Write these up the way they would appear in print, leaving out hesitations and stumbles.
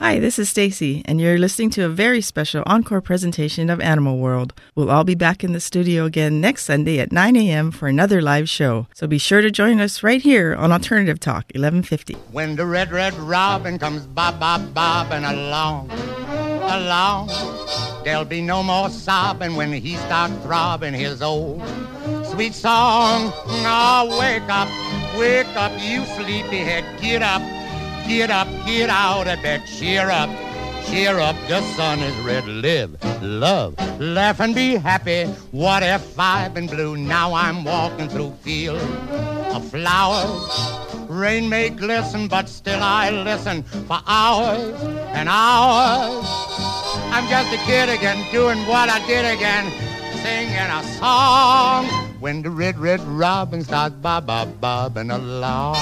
Hi, this is Stacy, and you're listening to a very special encore presentation of Animal World. We'll all be back in the studio again next Sunday at 9 a.m. for another live show. So be sure to join us right here on Alternative Talk, 1150. When the red, red robin comes bobbing along, there'll be no more sobbing when he starts throbbing his old sweet song. Oh, wake up, you sleepyhead, get up, get out of bed, cheer up, the sun is red, live, love, laugh and be happy. What if I've been blue? Now I'm walking through fields of flowers. Rain may glisten, but still I listen for hours and hours. I'm just a kid again, doing what I did again, singing a song. When the red, red robin starts bobbing along.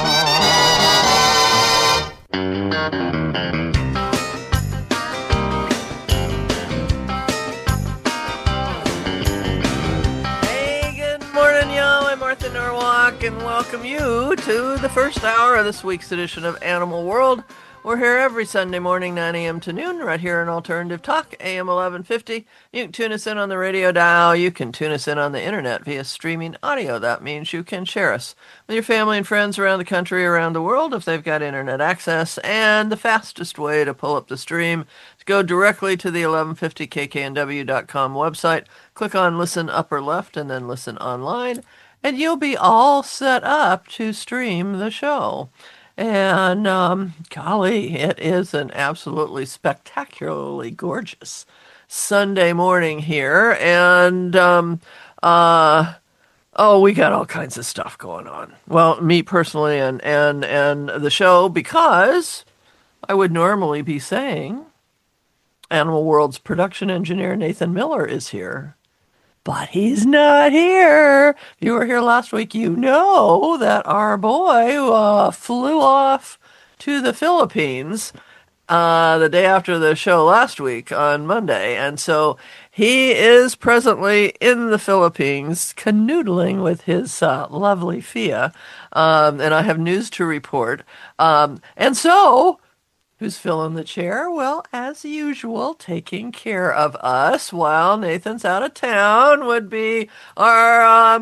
Hey, good morning, y'all. I'm Martha Norwalk, and welcome you to the first hour of this week's edition of Animal World. We're here every Sunday morning, 9 a.m. to noon, right here on Alternative Talk, AM 1150. You can tune us in on the radio dial. You can tune us in on the internet via streaming audio. That means you can share us with your family and friends around the country, around the world, if they've got internet access. And the fastest way to pull up the stream is go directly to the 1150kknw.com website, click on Listen Upper Left, and then Listen Online, and you'll be all set up to stream the show. And, golly, it is an absolutely spectacularly gorgeous Sunday morning here. And, we got all kinds of stuff going on. Well, me personally and the show, because I would normally be saying Animal World's production engineer, Nathan Miller, is here. But he's not here. If you were here last week, you know that our boy flew off to the Philippines the day after the show last week on Monday. And so he is presently in the Philippines canoodling with his lovely Fia. And I have news to report. And so... who's filling the chair? Well, as usual, taking care of us while Nathan's out of town would be our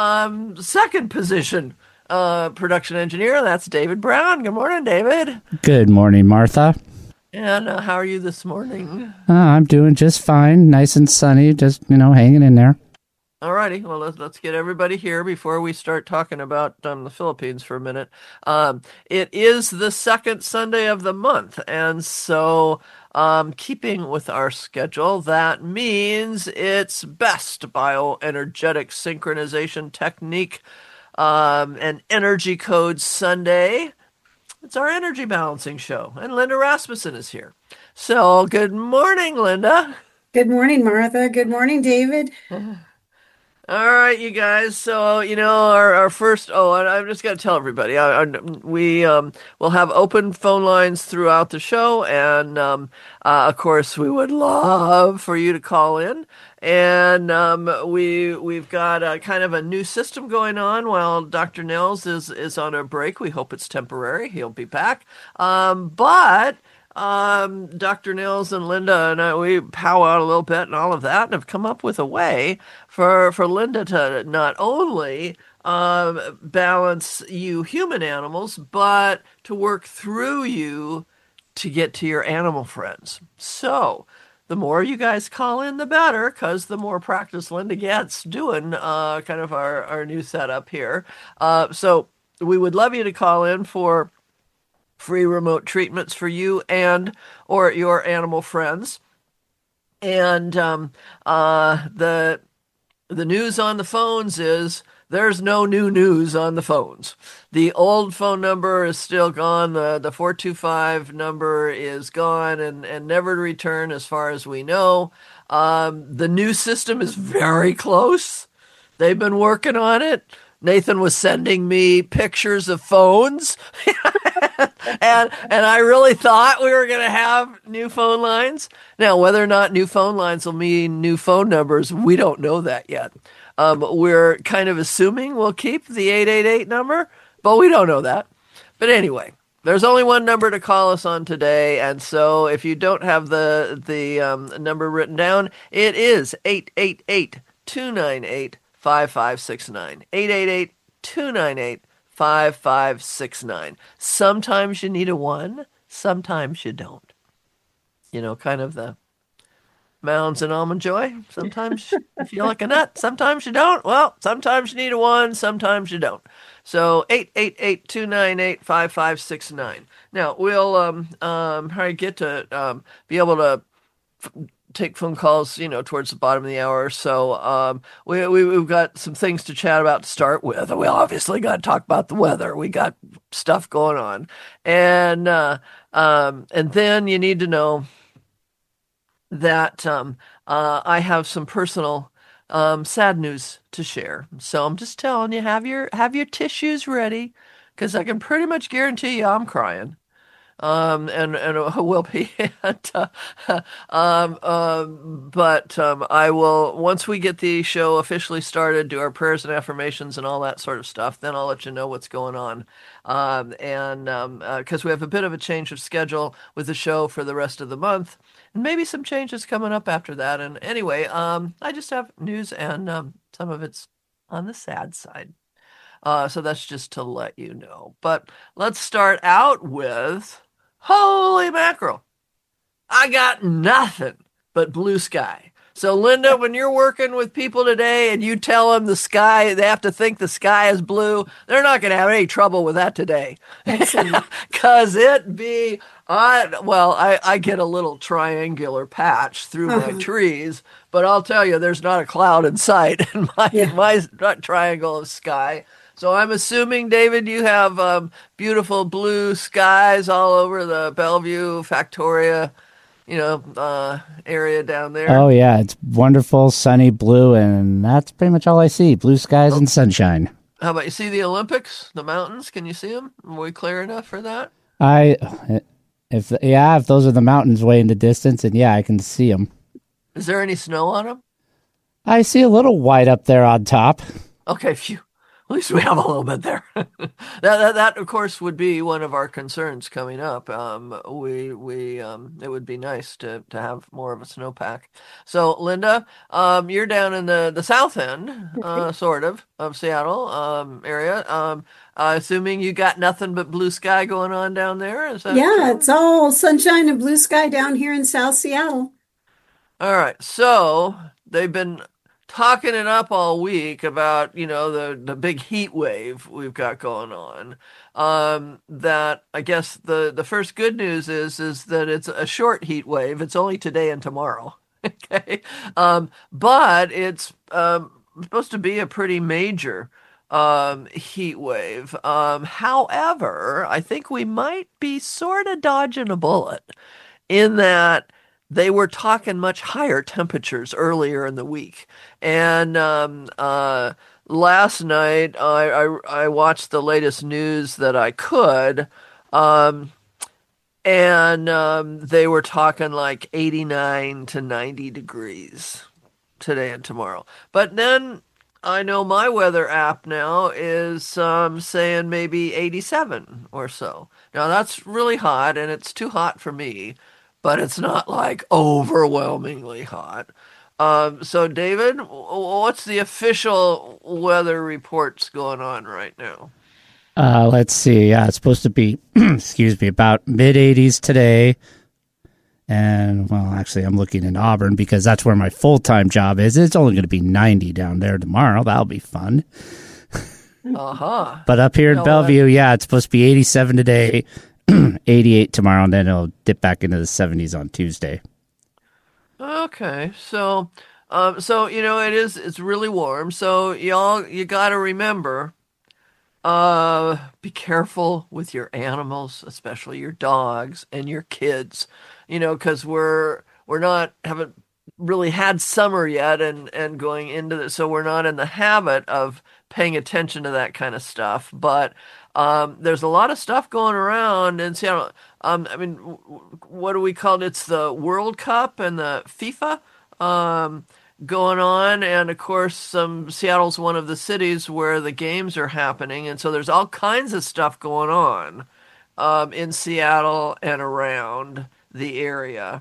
second position production engineer. That's David Brown. Good morning, David. Good morning, Martha. And how are you this morning? I'm doing just fine. Nice and sunny. Just, hanging in there. Alrighty, well, let's get everybody here before we start talking about the Philippines for a minute. It is the second Sunday of the month, and so keeping with our schedule, that means it's best bioenergetic synchronization technique and energy code Sunday. It's our energy balancing show, and Linda Rasmussen is here. So, good morning, Linda. Good morning, Martha. Good morning, David. All right, you guys. So, our first, and I've just got to tell everybody, we will have open phone lines throughout the show. And, of course, we would love for you to call in. And we've got kind of a new system going on while Dr. Nels is on a break. We hope it's temporary. He'll be back. But... Dr. Nils and Linda and I, we powwow a little bit and all of that, and have come up with a way for Linda to not only balance you human animals, but to work through you to get to your animal friends. So the more you guys call in, the better, because the more practice Linda gets doing kind of our new setup here. So we would love you to call in for free remote treatments for you and or your animal friends. And the news on the phones is there's no new news on the phones. The old phone number is still gone. The 425 number is gone and never to return as far as we know. The new system is very close. They've been working on it. Nathan was sending me pictures of phones. and I really thought we were going to have new phone lines. Now, whether or not new phone lines will mean new phone numbers, we don't know that yet. We're kind of assuming we'll keep the 888 number, but we don't know that. But anyway, There's only one number to call us on today, and so if you don't have the number written down, it is 888-298-5569. 888-298-5569. Sometimes you need a 1, sometimes you don't. You know, kind of the Mounds and Almond Joy. Sometimes you feel like a nut, sometimes you don't. Well, sometimes you need a 1, sometimes you don't. So 888-298-5569. Now we'll probably get to be able to take phone calls, towards the bottom of the hour. So we've got some things to chat about to start with. We obviously got to talk about the weather. We got stuff going on, and then you need to know that I have some personal sad news to share. So I'm just telling you, have your tissues ready, because I can pretty much guarantee you I'm crying. And it will be. But I will, once we get the show officially started, do our prayers and affirmations and all that sort of stuff, then I'll let you know what's going on. Because we have a bit of a change of schedule with the show for the rest of the month, and maybe some changes coming up after that. And anyway, I just have news, and some of it's on the sad side. So that's just to let you know. But let's start out with, holy mackerel, I got nothing but blue sky. So Linda, when you're working with people today and you tell them the sky, they have to think the sky is blue, they're not going to have any trouble with that today. Because I get a little triangular patch through my trees, but I'll tell you, there's not a cloud in sight in my triangle of sky. So I'm assuming, David, you have beautiful blue skies all over the Bellevue, Factoria, area down there. Oh, yeah. It's wonderful, sunny, blue, and that's pretty much all I see. Blue skies and sunshine. How about you see the Olympics, the mountains? Can you see them? Are we clear enough for that? If those are the mountains way in the distance, and I can see them. Is there any snow on them? I see a little white up there on top. Okay, phew. At least we have a little bit there. That of course would be one of our concerns coming up. It would be nice to have more of a snowpack. So Linda, you're down in the south end, sort of Seattle area. Assuming you got nothing but blue sky going on down there. Is that true? It's all sunshine and blue sky down here in South Seattle. All right. So they've been talking it up all week about, the big heat wave we've got going on. That I guess the first good news is that it's a short heat wave. It's only today and tomorrow. Okay. But it's supposed to be a pretty major heat wave. However, I think we might be sort of dodging a bullet in that they were talking much higher temperatures earlier in the week. And last night, I watched the latest news that I could, and they were talking like 89 to 90 degrees today and tomorrow. But then I know my weather app now is saying maybe 87 or so. Now, that's really hot, and it's too hot for me, but it's not like overwhelmingly hot. So David, what's the official weather reports going on right now? Let's see. Yeah, it's supposed to be, about mid-80s today. And, well, actually, I'm looking in Auburn because that's where my full-time job is. It's only going to be 90 down there tomorrow. That'll be fun. But up here in Bellevue, it's supposed to be 87 today. 88 tomorrow, and then it'll dip back into the 70s on Tuesday. Okay, so it's really warm. So y'all, you got to remember, be careful with your animals, especially your dogs and your kids. Because haven't really had summer yet, and going into this, so we're not in the habit of paying attention to that kind of stuff. But there's a lot of stuff going around in Seattle. What do we call it? It's the World Cup and the FIFA going on. And of course, Seattle's one of the cities where the games are happening. And so there's all kinds of stuff going on in Seattle and around the area.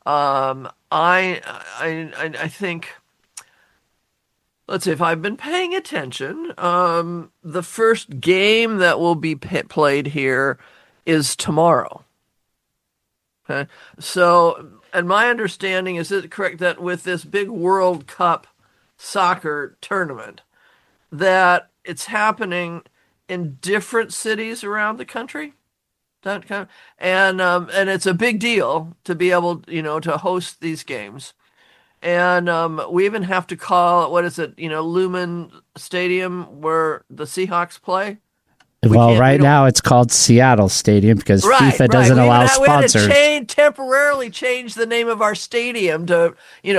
I think, let's see, if I've been paying attention, the first game that will be played here is tomorrow. Okay, so, and my understanding is it correct that with this big World Cup soccer tournament, that it's happening in different cities around the country? That kind of, and it's a big deal to be able, to host these games. And we even have to call, what is it, Lumen Stadium where the Seahawks play? Well, right now it's called Seattle Stadium because FIFA doesn't allow sponsors. We had to temporarily change the name of our stadium to,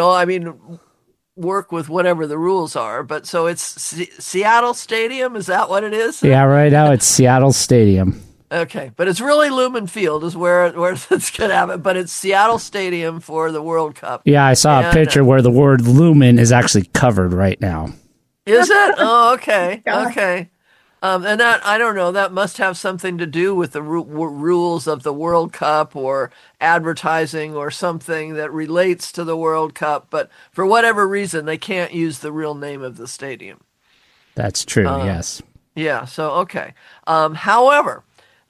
work with whatever the rules are. But so it's Seattle Stadium? Is that what it is? Yeah, right now it's Seattle Stadium. Okay, but it's really Lumen Field is where it's going to happen, but it's Seattle Stadium for the World Cup. Yeah, I saw a picture where the word Lumen is actually covered right now. Is it? Oh, okay, okay. And that, I don't know, that must have something to do with the rules of the World Cup or advertising or something that relates to the World Cup, but for whatever reason, they can't use the real name of the stadium. That's true, yes. Yeah, so, okay. However,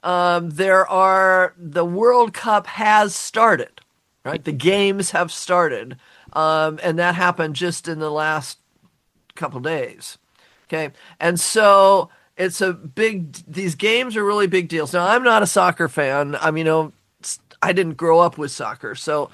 the World Cup has started, right? The games have started, and that happened just in the last couple days, okay? And so these games are really big deals. Now, I'm not a soccer fan. I didn't grow up with soccer, so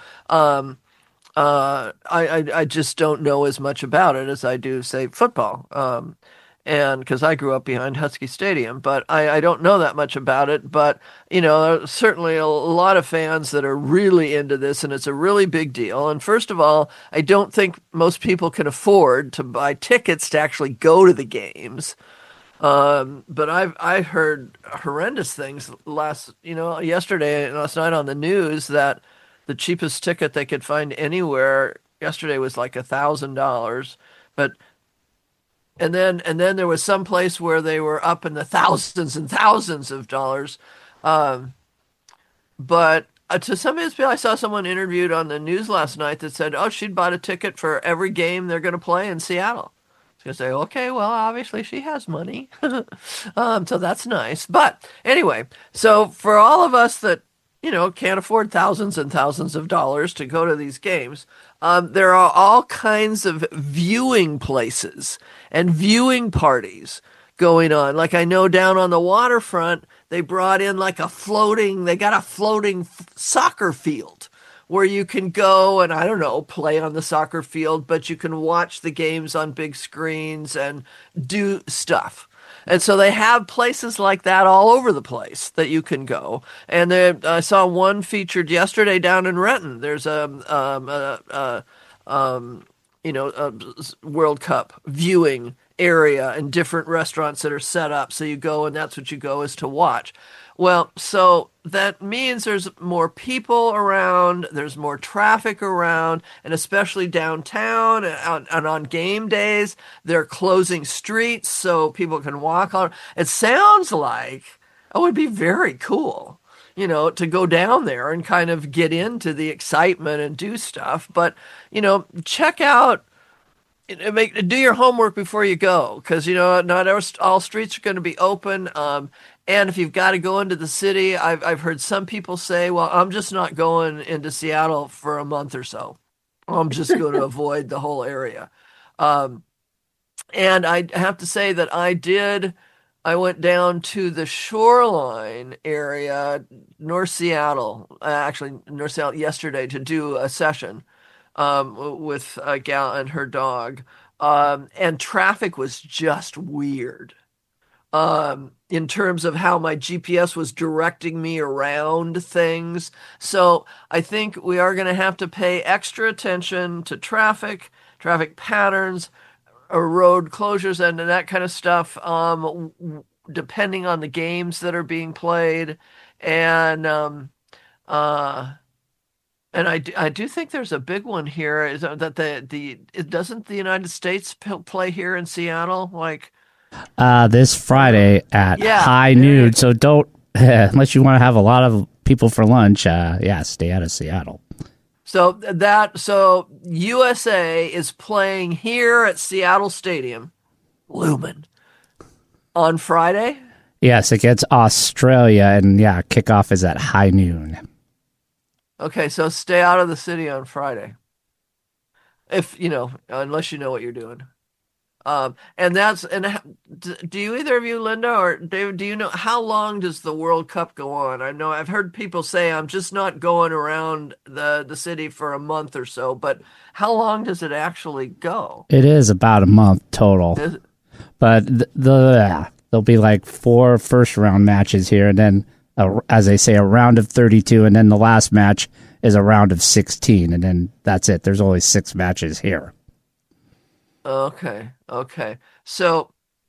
I just don't know as much about it as I do, say, football. And because I grew up behind Husky Stadium, but I don't know that much about it. But, there's certainly a lot of fans that are really into this, and it's a really big deal. And first of all, I don't think most people can afford to buy tickets to actually go to the games. But I heard horrendous things last night on the news that the cheapest ticket they could find anywhere yesterday was like $1,000. And then there was some place where they were up in the thousands and thousands of dollars. But to some of these people, I saw someone interviewed on the news last night that said, she'd bought a ticket for every game they're going to play in Seattle. I was going to say, okay, well, obviously she has money. So that's nice. But anyway, so for all of us that, can't afford thousands and thousands of dollars to go to these games, there are all kinds of viewing places and viewing parties going on. Like I know down on the waterfront, they brought in they got a floating soccer field where you can go and, I don't know, play on the soccer field, but you can watch the games on big screens and do stuff. And so they have places like that all over the place that you can go. And I saw one featured yesterday down in Renton. There's a World Cup viewing area and different restaurants that are set up. So you go and that's what you go is to watch. Well, so that means there's more people around, there's more traffic around, and especially downtown and on game days, they're closing streets so people can walk on. It sounds like it would be very cool, to go down there and kind of get into the excitement and do stuff. But, check out, do your homework before you go, because, not all streets are going to be open. And if you've got to go into the city, I've heard some people say, well, I'm just not going into Seattle for a month or so. I'm just going to avoid the whole area. And I have to say that I went down to the Shoreline area, North Seattle, yesterday to do a session with a gal and her dog. And traffic was just weird. In terms of how my GPS was directing me around things. So I think we are going to have to pay extra attention to traffic patterns, road closures, and that kind of stuff, depending on the games that are being played. And I do think there's a big one here, is that doesn't the United States play here in Seattle? This Friday at high noon. So don't unless you want to have a lot of people for lunch, stay out of Seattle. So USA is playing here at Seattle Stadium, Lumen, on Friday. Yes, against Australia, and kickoff is at high noon. Okay, so stay out of the city on Friday. If unless you know what you're doing. Do you either of you, Linda or David, do you know how long does the World Cup go on? I know I've heard people say I'm just not going around the city for a month or so, but how long does it actually go? It is about a month total. But there'll be like 4 first round matches here, and then as they say, a round of 32, and then the last match is a round of 16, and then that's it. There's only 6 matches here. Okay. So,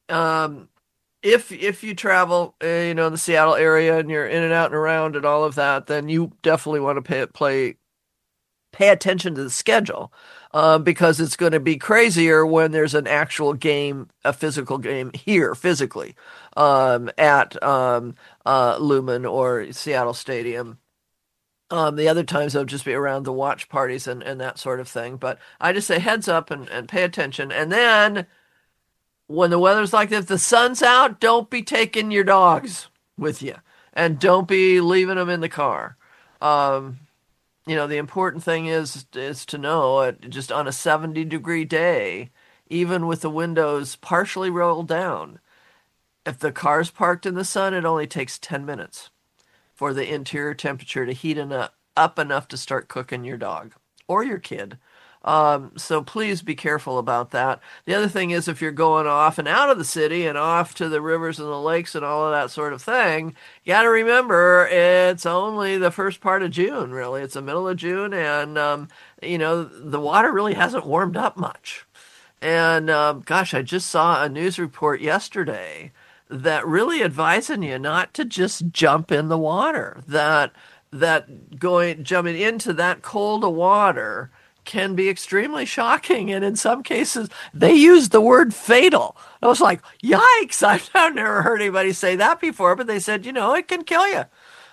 if you travel, the Seattle area and you're in and out and around and all of that, then you definitely want to pay attention to the schedule, because it's going to be crazier when there's an actual game, a physical game here physically, at Lumen or Seattle Stadium. The other times they'll just be around the watch parties and that sort of thing. But I just say heads up and pay attention. And then when the weather's like this, if the sun's out, don't be taking your dogs with you. And don't be leaving them in the car. The important thing is to know, just on a 70-degree day, even with the windows partially rolled down, if the car's parked in the sun, it only takes 10 minutes for the interior temperature to heat up enough to start cooking your dog or your kid. So please be careful about that. The other thing is, if you're going off and out of the city and off to the rivers and the lakes and all of that sort of thing, you got to remember it's only the first part of June, really. It's the middle of June, and, the water really hasn't warmed up much. And, I just saw a news report yesterday that really advising you not to just jump in the water, that jumping into that cold of water can be extremely shocking, and in some cases they use the word fatal. I was like, yikes, I've never heard anybody say that before, but they said, it can kill you.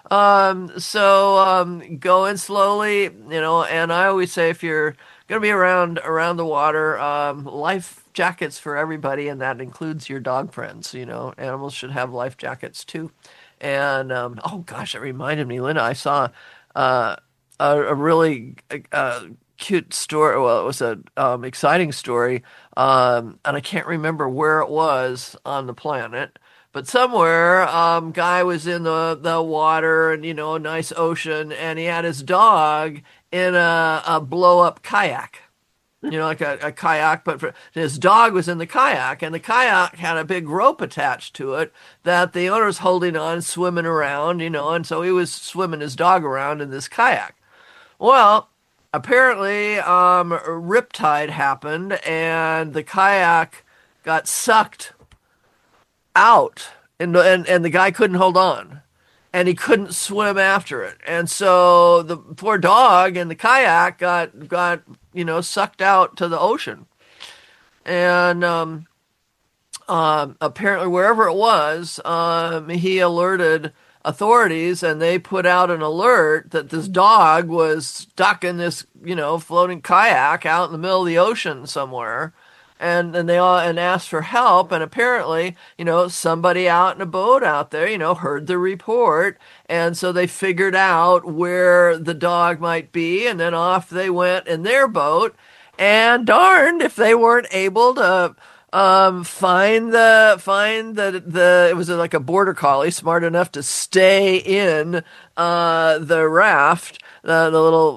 So go in slowly, and I always say, if you're going to be around the water, life jackets for everybody, and that includes your dog friends. Animals should have life jackets too. And it reminded me, Linda, I saw a really cute story. Well, it was an exciting story, and I can't remember where it was on the planet, but somewhere, guy was in the water and, a nice ocean, and he had his dog in a blow-up kayak. Like a kayak, but his dog was in the kayak, and the kayak had a big rope attached to it that the owner was holding on, swimming around, and so he was swimming his dog around in this kayak. Well, apparently, riptide happened, and the kayak got sucked out, and the guy couldn't hold on, and he couldn't swim after it, and so the poor dog in the kayak got sucked out to the ocean. And apparently, wherever it was, he alerted authorities, and they put out an alert that this dog was stuck in this floating kayak out in the middle of the ocean somewhere. And they all asked for help, and apparently, somebody out in a boat out there, heard the report, and so they figured out where the dog might be, and then off they went in their boat, and darned if they weren't able to find the it was like a border collie smart enough to stay in the raft, the little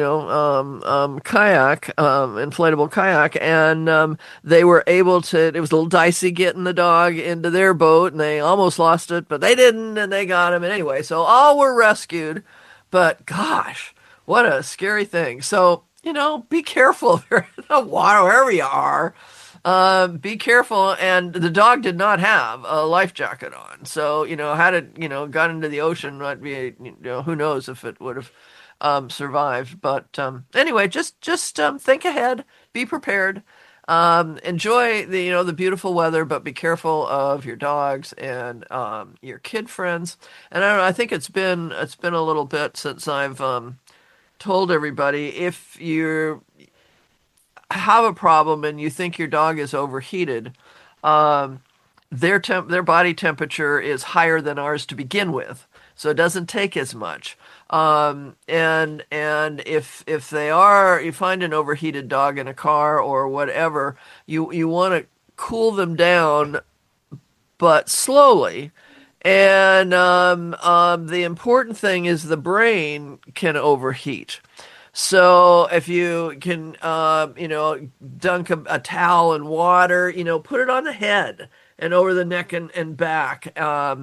kayak, inflatable kayak, and they were able to. It was a little dicey getting the dog into their boat, and they almost lost it, but they didn't, and they got him. And anyway, so all were rescued, but gosh, what a scary thing. So be careful if you're in the water, wherever you are. Be careful. And the dog did not have a life jacket on. So, had it, got into the ocean, might be, who knows if it would have, survived. But, anyway, just think ahead, be prepared. enjoy the beautiful weather, but be careful of your dogs and your kid friends. And I don't know, I think it's been a little bit since I've told everybody, if you have a problem and you think your dog is overheated, their body temperature is higher than ours to begin with, so it doesn't take as much. And if you find an overheated dog in a car or whatever, you want to cool them down, but slowly. And the important thing is the brain can overheat. So if you can, dunk a towel in water, put it on the head and over the neck and back. So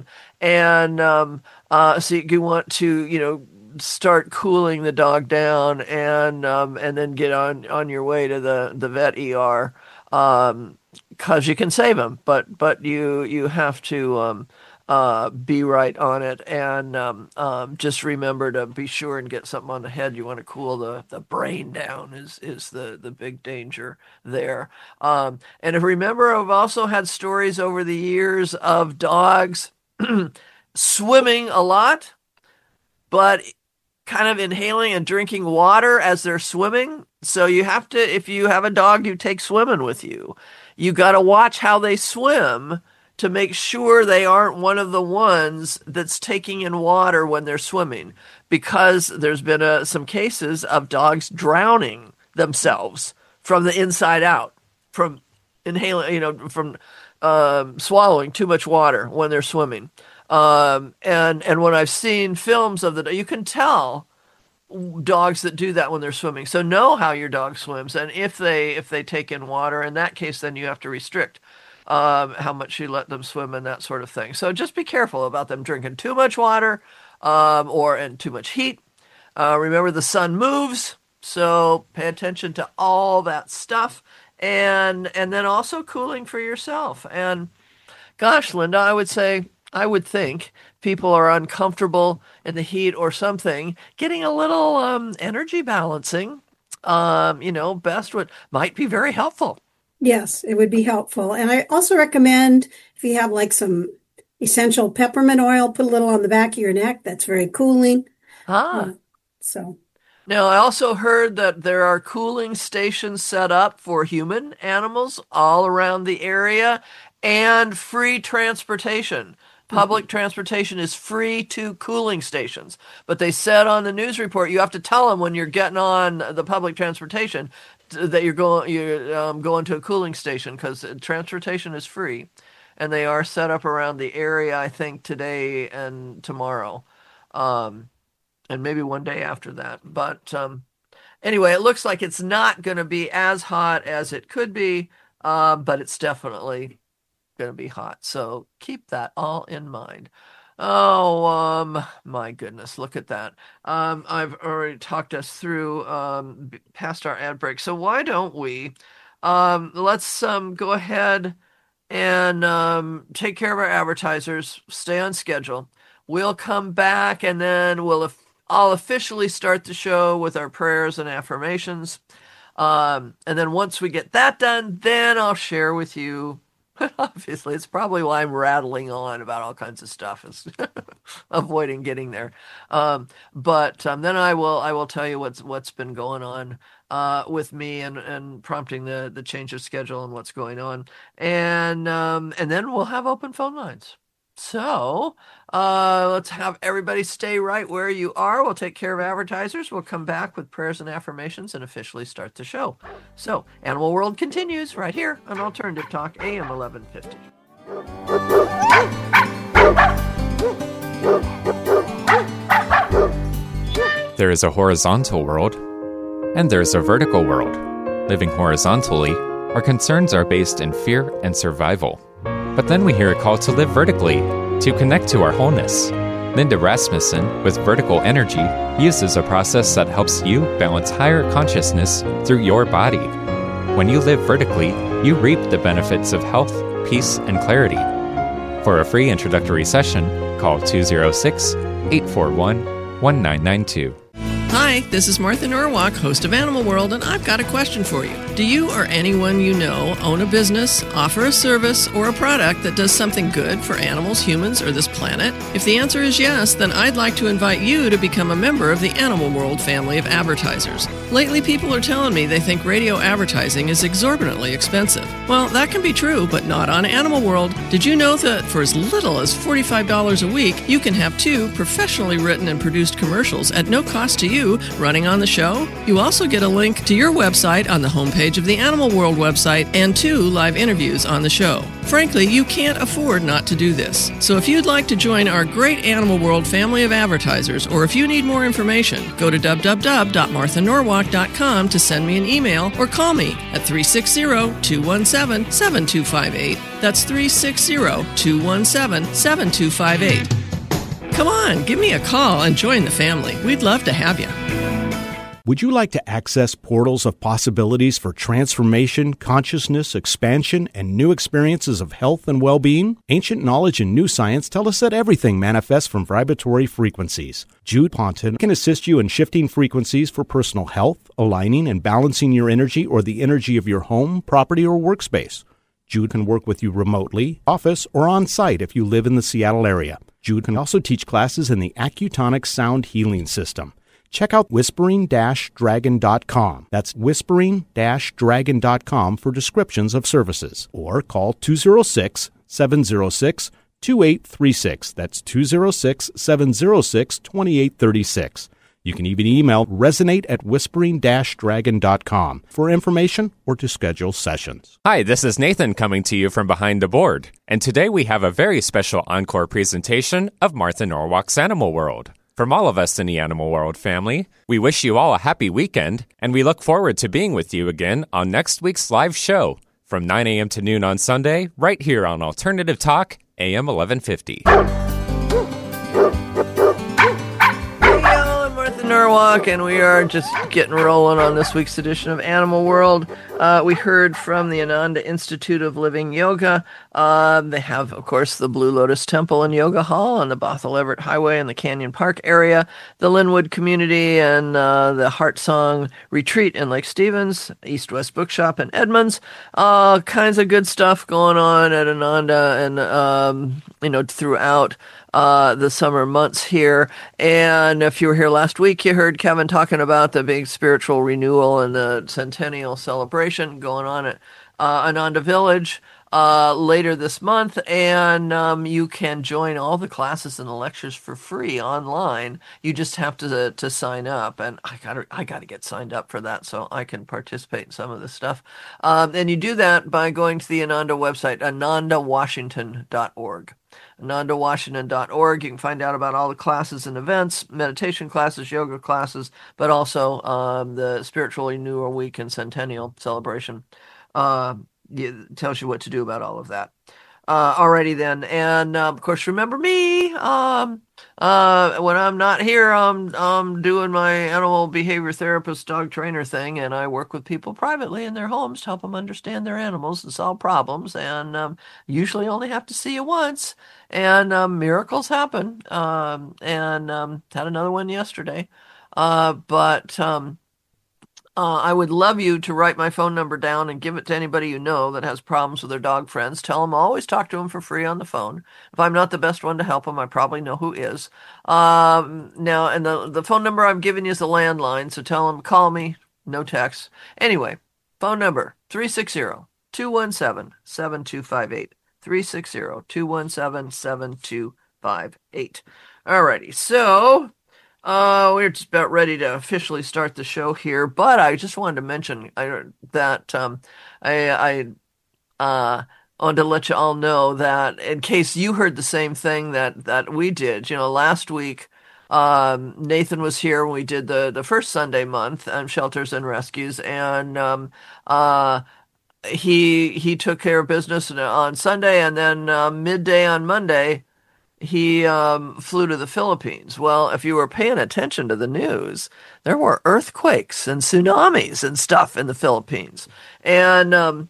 you want to, start cooling the dog down and then get on your way to the vet ER, 'cause you can save them, but you have to be right on it, and just remember to be sure and get something on the head. You want to cool the brain down is the big danger there. And if remember, I've also had stories over the years of dogs swimming a lot, but kind of inhaling and drinking water as they're swimming. So you have to, if you have a dog you take swimming with you, you got to watch how they swim to make sure they aren't one of the ones that's taking in water when they're swimming, because there's been some cases of dogs drowning themselves from the inside out, from inhaling, from swallowing too much water when they're swimming. And when I've seen films of you can tell dogs that do that when they're swimming. So know how your dog swims, and if they take in water, in that case, then you have to restrict how much you let them swim and that sort of thing. So just be careful about them drinking too much water and too much heat. Remember, the sun moves, so pay attention to all that stuff, and then also cooling for yourself. And gosh, Linda, I would think people are uncomfortable in the heat or something. Getting a little energy balancing, might be very helpful. Yes, it would be helpful. And I also recommend, if you have like some essential peppermint oil, put a little on the back of your neck. That's very cooling. So. Now, I also heard that there are cooling stations set up for human animals all around the area, and free transportation. Public transportation is free to cooling stations. But they said on the news report, you have to tell them when you're getting on the public transportation that you're going to a cooling station, because transportation is free. And they are set up around the area, I think, today and tomorrow. And maybe one day after that. But anyway, it looks like it's not going to be as hot as it could be, but it's definitely going to be hot. So keep that all in mind. Oh, my goodness, look at that. I've already talked us through past our ad break. So why don't we let's go ahead and take care of our advertisers, stay on schedule. We'll come back, and then I'll officially start the show with our prayers and affirmations. And then once we get that done, then I'll share with you. Obviously, it's probably why I'm rattling on about all kinds of stuff, is avoiding getting there. But then I will tell you what's been going on with me, and prompting the change of schedule and what's going on, and then we'll have open phone lines. So let's have everybody stay right where you are. We'll take care of advertisers. We'll come back with prayers and affirmations and officially start the show. So Animal World continues right here on Alternative Talk, AM 1150. There is a horizontal world, and there is a vertical world. Living horizontally, our concerns are based in fear and survival. But then we hear a call to live vertically, to connect to our wholeness. Linda Rasmussen, with Vertical Energy, uses a process that helps you balance higher consciousness through your body. When you live vertically, you reap the benefits of health, peace, and clarity. For a free introductory session, call 206-841-1992. Hi, this is Martha Norwalk, host of Animal World, and I've got a question for you. Do you or anyone you know own a business, offer a service, or a product that does something good for animals, humans, or this planet? If the answer is yes, then I'd like to invite you to become a member of the Animal World family of advertisers. Lately, people are telling me they think radio advertising is exorbitantly expensive. Well, that can be true, but not on Animal World. Did you know that for as little as $45 a week, you can have 2 professionally written and produced commercials at no cost to you running on the show? You also get a link to your website on the homepage of the Animal World website and 2 live interviews on the show. Frankly, you can't afford not to do this. So if you'd like to join our great Animal World family of advertisers, or if you need more information, go to www.marthanorwalk.com to send me an email or call me at 360-217-7258. That's 360-217-7258. Come on, give me a call and join the family. We'd love to have you. Would you like to access portals of possibilities for transformation, consciousness, expansion, and new experiences of health and well-being? Ancient knowledge and new science tell us that everything manifests from vibratory frequencies. Jude Ponton can assist you in shifting frequencies for personal health, aligning and balancing your energy or the energy of your home, property, or workspace. Jude can work with you remotely, office, or on-site if you live in the Seattle area. Jude can also teach classes in the Accutonic Sound Healing System. Check out whispering-dragon.com. That's whispering-dragon.com for descriptions of services. Or call 206-706-2836. That's 206-706-2836. You can even email resonate@whispering-dragon.com for information or to schedule sessions. Hi, this is Nathan coming to you from behind the board. And today we have a very special encore presentation of Martha Norwalk's Animal World. From all of us in the Animal World family, we wish you all a happy weekend, and we look forward to being with you again on next week's live show from 9 a.m. to noon on Sunday, right here on Alternative Talk, AM 1150. Norwalk, and we are just getting rolling on this week's edition of Animal World. We heard from the Ananda Institute of Living Yoga. They have, of course, the Blue Lotus Temple and Yoga Hall on the Bothell Everett Highway in the Canyon Park area, the Linwood Community, and the Heart Song Retreat in Lake Stevens, East West Bookshop in Edmonds. All kinds of good stuff going on at Ananda and throughout the summer months here. And if you were here last week, you heard Kevin talking about the big spiritual renewal and the centennial celebration going on at Ananda Village later this month. And you can join all the classes and the lectures for free online. You just have to sign up, and I gotta get signed up for that so I can participate in some of this stuff. And you do that by going to the Ananda website, anandawashington.org. AnandaWashington.org. You can find out about all the classes and events, meditation classes, yoga classes, but also the Spiritual Renewal Week and Centennial Celebration. It tells you what to do about all of that. Alrighty then, and of course, remember me. When I'm not here, I'm doing my animal behavior therapist, dog trainer thing, and I work with people privately in their homes to help them understand their animals and solve problems. And usually, only have to see you once, and miracles happen. And had another one yesterday, but. I would love you to write my phone number down and give it to anybody you know that has problems with their dog friends. Tell them always talk to them for free on the phone. If I'm not the best one to help them, I probably know who is. Now, and the phone number I'm giving you is a landline, so tell them, call me, no text. Anyway, phone number, 360-217-7258. 360-217-7258. Alrighty, so... we're just about ready to officially start the show here, but I just wanted to mention that I wanted to let you all know that in case you heard the same thing that we did. Last week Nathan was here when we did the first Sunday month on Shelters and Rescues, and he took care of business on Sunday, and then midday on Monday he flew to the Philippines. Well, if you were paying attention to the news, there were earthquakes and tsunamis and stuff in the Philippines. And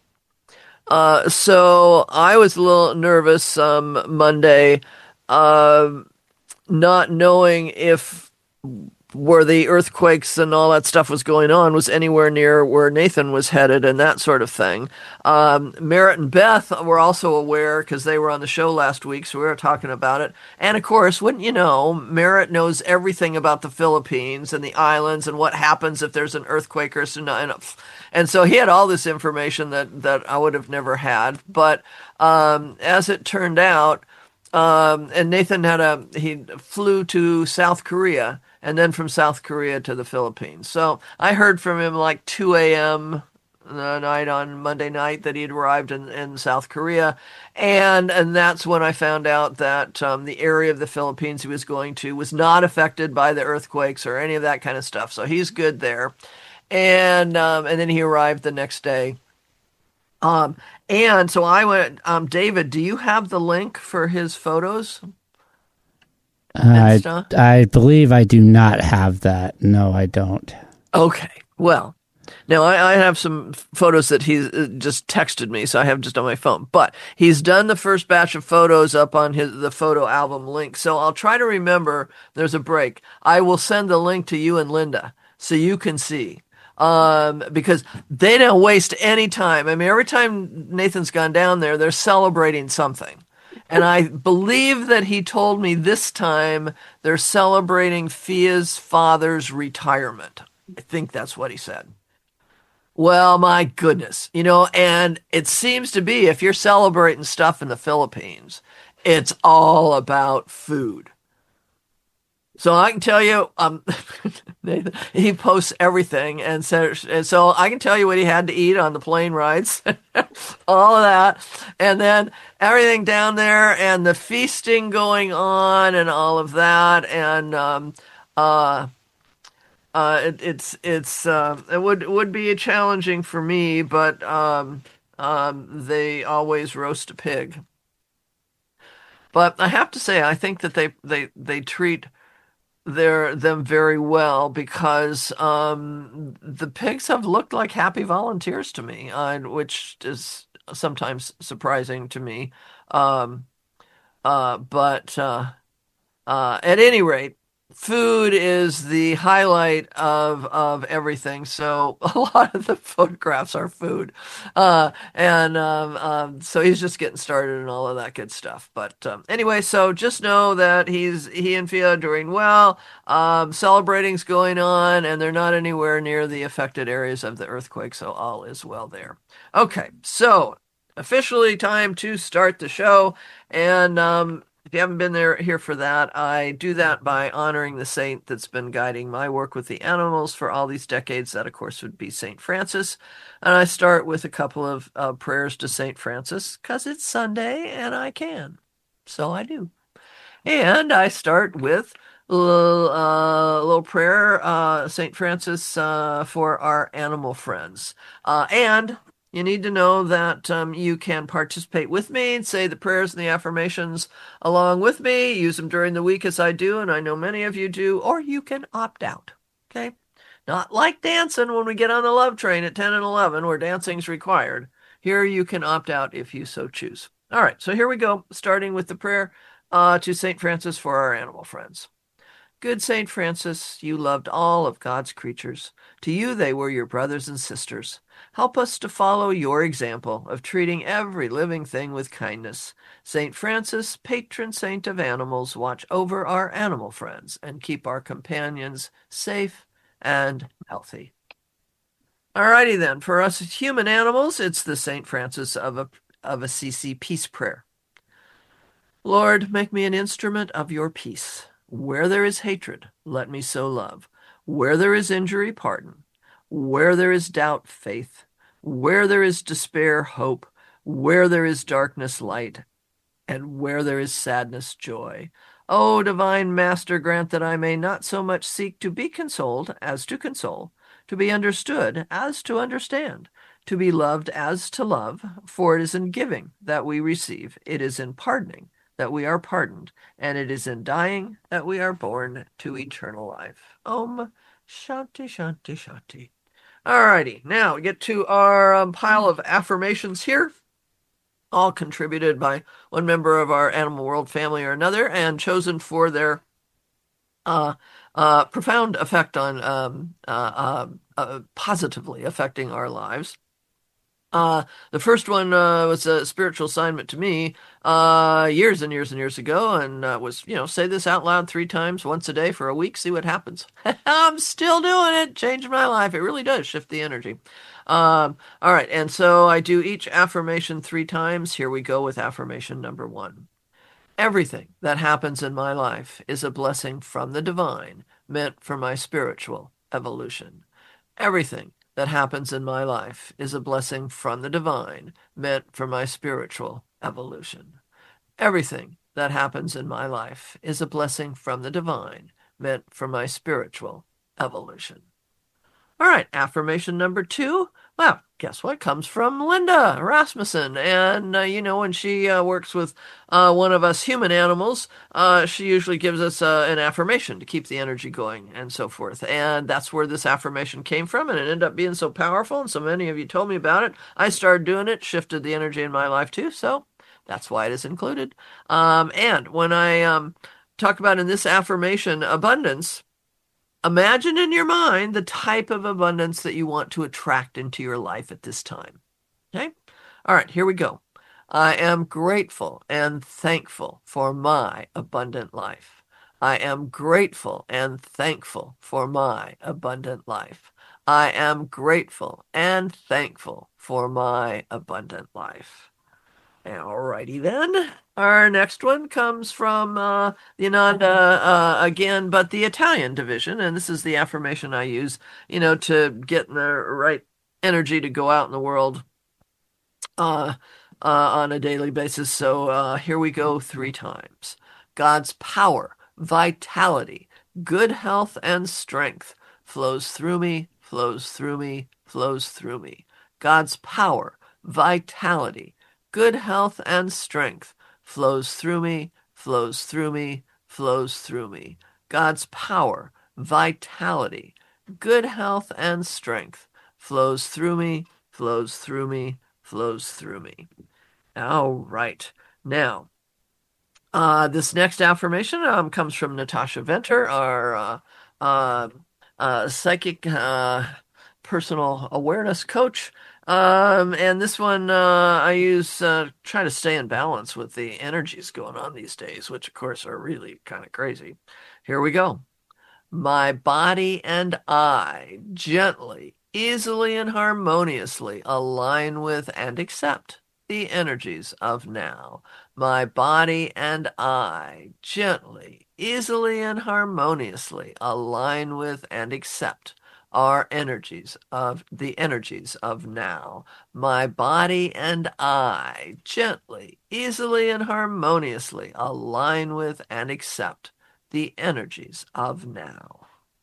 so I was a little nervous Monday, not knowing if where the earthquakes and all that stuff was going on was anywhere near where Nathan was headed and that sort of thing. Merritt and Beth were also aware because they were on the show last week, so we were talking about it. And of course, wouldn't you know, Merritt knows everything about the Philippines and the islands and what happens if there's an earthquake or tsunami. And so he had all this information that I would have never had. But as it turned out, and Nathan he flew to South Korea and then from South Korea to the Philippines. So I heard from him like 2 a.m. the night on Monday night that he had arrived in South Korea. And that's when I found out that the area of the Philippines he was going to was not affected by the earthquakes or any of that kind of stuff. So he's good there. And then he arrived the next day. And so I went, David, do you have the link for his photos? I believe I do not have that. No, I don't. Okay. Well, now I have some photos that he just texted me, so I have just on my phone. But he's done the first batch of photos up on the photo album link. So I'll try to remember. There's a break. I will send the link to you and Linda so you can see. Because they don't waste any time. I mean, every time Nathan's gone down there, they're celebrating something. And I believe that he told me this time they're celebrating Fia's father's retirement. I think that's what he said. Well, my goodness, and it seems to be if you're celebrating stuff in the Philippines, it's all about food. So I can tell you, he posts everything, and so I can tell you what he had to eat on the plane rides, all of that, and then everything down there, and the feasting going on, and all of that, and it would be challenging for me, but they always roast a pig. But I have to say, I think that they treat them very well because the pigs have looked like happy volunteers to me, which is sometimes surprising to me. But at any rate, food is the highlight of everything. So a lot of the photographs are food. So he's just getting started and all of that good stuff. But anyway, so just know that he and Fia are doing well. Celebrating's going on, and they're not anywhere near the affected areas of the earthquake. So all is well there. Okay, so officially time to start the show. And if you haven't been here for that, I do that by honoring the saint that's been guiding my work with the animals for all these decades. That, of course, would be St. Francis. And I start with a couple of prayers to St. Francis because it's Sunday and I can. So I do. And I start with a little prayer, St. Francis, for our animal friends. And you need to know that you can participate with me and say the prayers and the affirmations along with me. Use them during the week as I do, and I know many of you do, or you can opt out, okay? Not like dancing when we get on the love train at 10 and 11 where dancing's required. Here you can opt out if you so choose. All right, so here we go, starting with the prayer to St. Francis for our animal friends. Good St. Francis, you loved all of God's creatures. To you they were your brothers and sisters. Help us to follow your example of treating every living thing with kindness. St. Francis, patron saint of animals, watch over our animal friends and keep our companions safe and healthy. Alrighty then, for us human animals, it's the St. Francis of Assisi peace prayer. Lord, make me an instrument of your peace. Where there is hatred, let me sow love. Where there is injury, pardon. Where there is doubt, faith. Where there is despair, hope. Where there is darkness, light. And where there is sadness, joy. O divine Master, grant that I may not so much seek to be consoled as to console, to be understood as to understand, to be loved as to love, for it is in giving that we receive, it is in pardoning that we are pardoned, and it is in dying that we are born to eternal life. Om Shanti Shanti Shanti. Alrighty, now we get to our pile of affirmations here, all contributed by one member of our Animal World family or another, and chosen for their profound effect on positively affecting our lives. The first one was a spiritual assignment to me years and years and years ago, and was, say this out loud 3 times once a day for a week, see what happens. I'm still doing it, changed my life. It really does shift the energy. All right, and so I do each affirmation 3 times. Here we go with affirmation number 1. Everything that happens in my life is a blessing from the divine, meant for my spiritual evolution. Everything that happens in my life is a blessing from the divine, meant for my spiritual evolution. Everything that happens in my life is a blessing from the divine, meant for my spiritual evolution. All right, affirmation number 2. Well, guess what? Comes from Linda Rasmussen. And, when she works with one of us human animals, she usually gives us an affirmation to keep the energy going and so forth. And that's where this affirmation came from. And it ended up being so powerful. And so many of you told me about it. I started doing it, shifted the energy in my life too. So that's why it is included. And when I talk about in this affirmation abundance, imagine in your mind the type of abundance that you want to attract into your life at this time. Okay? All right, here we go. I am grateful and thankful for my abundant life. I am grateful and thankful for my abundant life. I am grateful and thankful for my abundant life. All righty then. Our next one comes from the Ananda again, but the Italian division. And this is the affirmation I use, to get the right energy to go out in the world on a daily basis. So here we go 3 times. God's power, vitality, good health, and strength flows through me, flows through me, flows through me. God's power, vitality, good health, and strength flows through me, flows through me, flows through me. God's power, vitality, good health, and strength flows through me, flows through me, flows through me. All right. Now, this next affirmation comes from Natasha Venter, our psychic personal awareness coach. And this one I use try to stay in balance with the energies going on these days, which of course are really kind of crazy. Here we go. My body and I gently, easily, and harmoniously align with and accept the energies of now. My body and I gently, easily, and harmoniously align with and accept are energies of the energies of now. My body and I gently, easily, and harmoniously align with and accept the energies of now.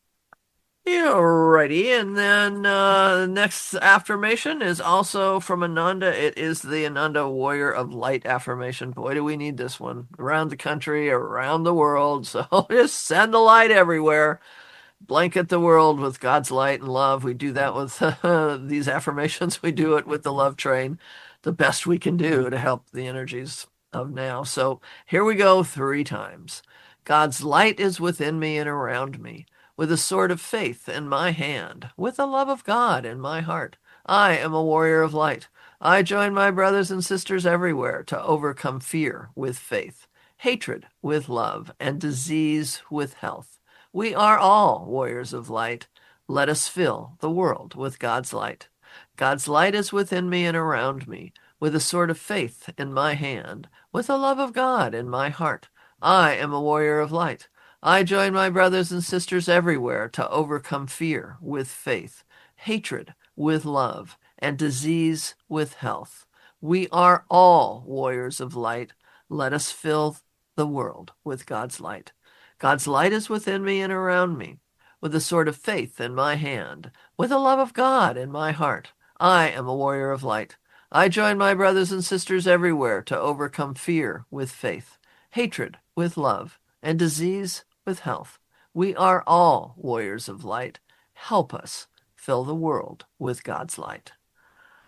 Alrighty, and then the next affirmation is also from Ananda. It is the Ananda Warrior of Light affirmation. Boy, do we need this one around the country, around the world. So just send the light everywhere. Blanket the world with God's light and love. We do that with these affirmations. We do it with the love train, the best we can do to help the energies of now. So here we go 3 times. God's light is within me and around me, with a sword of faith in my hand, with the love of God in my heart. I am a warrior of light. I join my brothers and sisters everywhere to overcome fear with faith, hatred with love, and disease with health. We are all warriors of light. Let us fill the world with God's light. God's light is within me and around me, with a sword of faith in my hand, with the love of God in my heart. I am a warrior of light. I join my brothers and sisters everywhere to overcome fear with faith, hatred with love, and disease with health. We are all warriors of light. Let us fill the world with God's light. God's light is within me and around me, with the sword of faith in my hand, with the love of God in my heart. I am a warrior of light. I join my brothers and sisters everywhere to overcome fear with faith, hatred with love, and disease with health. We are all warriors of light. Help us fill the world with God's light.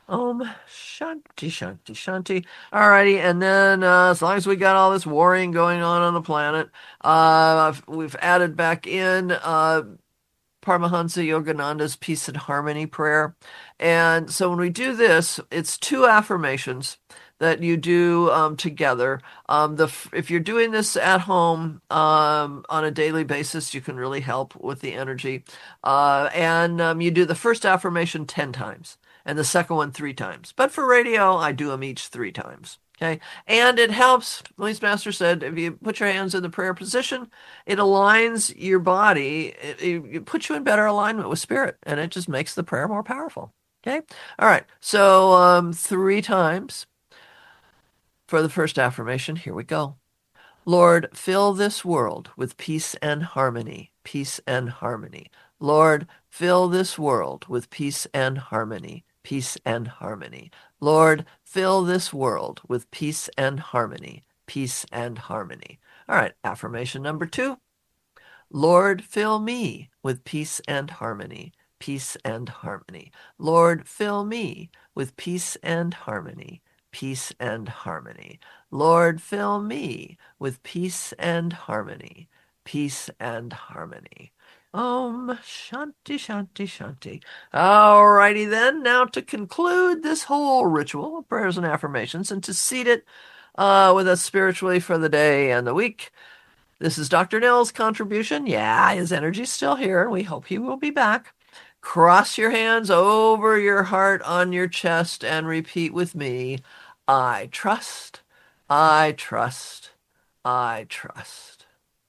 Om Shanti Shanti Shanti. Alrighty, and then as long as we got all this worrying going on the planet, we've added back in Paramahansa Yogananda's Peace and Harmony prayer. And so when we do this, it's 2 affirmations that you do together. If you're doing this at home on a daily basis, you can really help with the energy. And you do the first affirmation 10 times and the second one 3 times. But for radio, I do them each 3 times. Okay. And it helps, at least Master said, if you put your hands in the prayer position, it aligns your body. It puts you in better alignment with spirit, and it just makes the prayer more powerful. Okay. All right. So 3 times for the first affirmation. Here we go. Lord, fill this world with peace and harmony, peace and harmony. Lord, fill this world with peace and harmony, peace and harmony. Lord, fill this world with peace and harmony, peace and harmony. All right, affirmation number 2. Lord, fill me with peace and harmony, peace and harmony. Lord, fill me with peace and harmony, peace and harmony. Lord, fill me with peace and harmony, peace and harmony. Om Shanti Shanti Shanti. All righty then. Now to conclude this whole ritual of prayers and affirmations and to seed it with us spiritually for the day and the week, this is Dr. Nell's contribution. Yeah, his energy's still here, and we hope he will be back. Cross your hands over your heart on your chest and repeat with me, I trust, I trust, I trust.